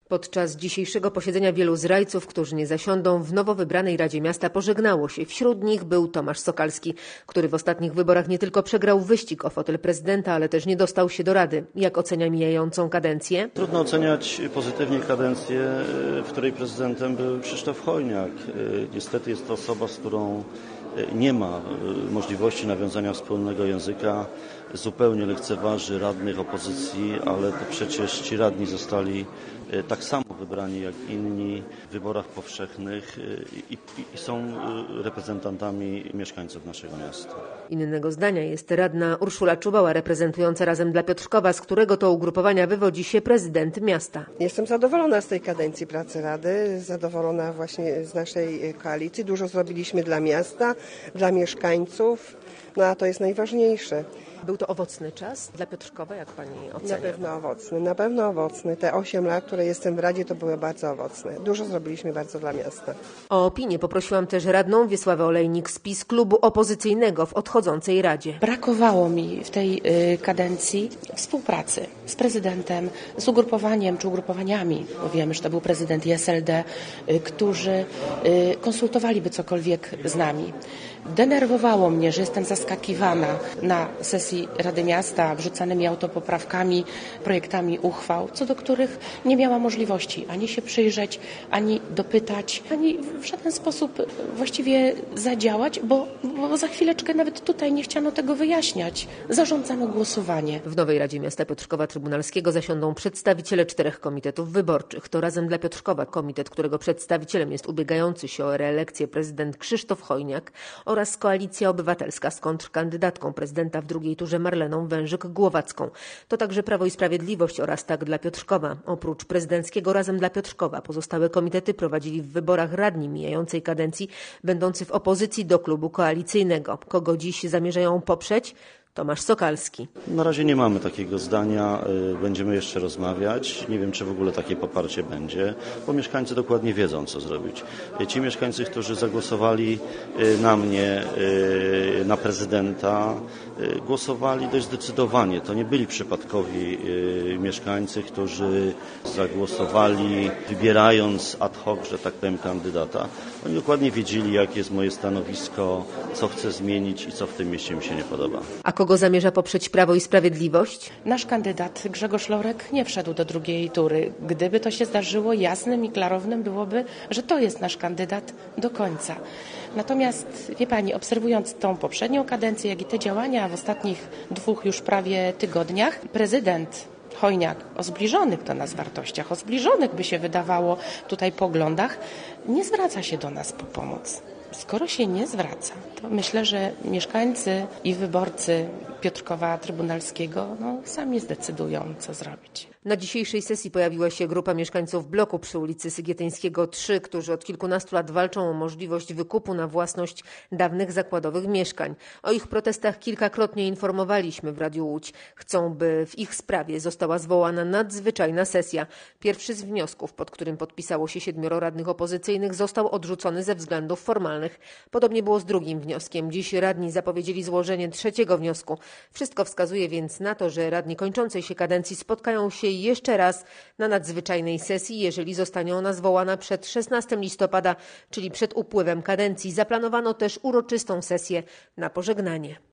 Podczas dzisiejszego posiedzenia wielu zrajców, którzy nie zasiądą w nowo wybranej Radzie Miasta, pożegnało się. Wśród nich był Tomasz Sokalski, który w ostatnich wyborach nie tylko przegrał wyścig o fotel prezydenta, ale też nie dostał się do Rady. Jak ocenia mijającą kadencję? Trudno oceniać pozytywnie kadencję, w której prezydentem był Krzysztof Hojniak. Niestety jest to osoba, z którą nie ma możliwości nawiązania wspólnego języka, zupełnie lekceważy radnych opozycji, ale to przecież ci radni zostali tak samo wybrani jak inni w wyborach powszechnych i są reprezentantami mieszkańców naszego miasta. Innego zdania jest radna Urszula Czubała, reprezentująca Razem dla Piotrkowa, z którego to ugrupowania wywodzi się prezydent miasta. Jestem zadowolona z tej kadencji pracy Rady, zadowolona właśnie z naszej koalicji. Dużo zrobiliśmy dla miasta, dla mieszkańców, no a to jest najważniejsze. Był to owocny czas dla Piotrkowa, jak pani ocenia? Na pewno owocny. Te 8 lat, które jestem w Radzie, to były bardzo owocne. Dużo zrobiliśmy bardzo dla miasta. O opinię poprosiłam też radną Wiesławę Olejnik z PiS, klubu opozycyjnego w odchodzącej Radzie. Brakowało mi w tej kadencji współpracy z prezydentem, z ugrupowaniem czy ugrupowaniami, bo wiemy, że to był prezydent i SLD, którzy konsultowaliby cokolwiek z nami. Denerwowało mnie, że jestem zaskakiwana na sesji Rady Miasta wrzucanymi autopoprawkami, projektami uchwał, co do których nie miała możliwości ani się przyjrzeć, ani dopytać, ani w żaden sposób właściwie zadziałać, bo za chwileczkę nawet tutaj nie chciano tego wyjaśniać. Zarządzano głosowanie. W nowej Radzie Miasta Piotrkowa Trybunalskiego zasiądą przedstawiciele 4 komitetów wyborczych. To Razem dla Piotrkowa, komitet, którego przedstawicielem jest ubiegający się o reelekcję prezydent Krzysztof Hojniak, oraz Koalicja Obywatelska z kontrkandydatką prezydenta w drugiej turze Marleną Wężyk-Głowacką. To także Prawo i Sprawiedliwość oraz Tak dla Piotrkowa. Oprócz prezydenckiego Razem dla Piotrkowa pozostałe komitety prowadzili w wyborach radni mijającej kadencji, będący w opozycji do klubu koalicyjnego. Kogo dziś zamierzają poprzeć? Tomasz Sokalski. Na razie nie mamy takiego zdania, będziemy jeszcze rozmawiać. Nie wiem, czy w ogóle takie poparcie będzie, bo mieszkańcy dokładnie wiedzą, co zrobić. Ci mieszkańcy, którzy zagłosowali na mnie, na prezydenta, głosowali dość zdecydowanie. To nie byli przypadkowi mieszkańcy, którzy zagłosowali wybierając ad hoc, że tak powiem, kandydata. Oni dokładnie wiedzieli, jakie jest moje stanowisko, co chcę zmienić i co w tym mieście mi się nie podoba. A kogo zamierza poprzeć Prawo i Sprawiedliwość? Nasz kandydat Grzegorz Lorek nie wszedł do drugiej tury. Gdyby to się zdarzyło, jasnym i klarownym byłoby, że to jest nasz kandydat do końca. Natomiast, wie pani, obserwując tą poprzednią kadencję, jak i te działania w ostatnich 2 już prawie tygodniach, prezydent Hojniak o zbliżonych do nas wartościach, o zbliżonych by się wydawało tutaj poglądach, nie zwraca się do nas po pomoc. Skoro się nie zwraca, to myślę, że mieszkańcy i wyborcy Piotrkowa Trybunalskiego sami zdecydują, co zrobić. Na dzisiejszej sesji pojawiła się grupa mieszkańców bloku przy ulicy Sygietyńskiego 3, którzy od kilkunastu lat walczą o możliwość wykupu na własność dawnych zakładowych mieszkań. O ich protestach kilkakrotnie informowaliśmy w Radiu Łódź. Chcą, by w ich sprawie została zwołana nadzwyczajna sesja. Pierwszy z wniosków, pod którym podpisało się 7 radnych opozycyjnych, został odrzucony ze względów formalnych. Podobnie było z drugim wnioskiem. Dziś radni zapowiedzieli złożenie 3. wniosku. Wszystko wskazuje więc na to, że radni kończącej się kadencji spotkają się jeszcze raz na nadzwyczajnej sesji, jeżeli zostanie ona zwołana przed 16 listopada, czyli przed upływem kadencji. Zaplanowano też uroczystą sesję na pożegnanie.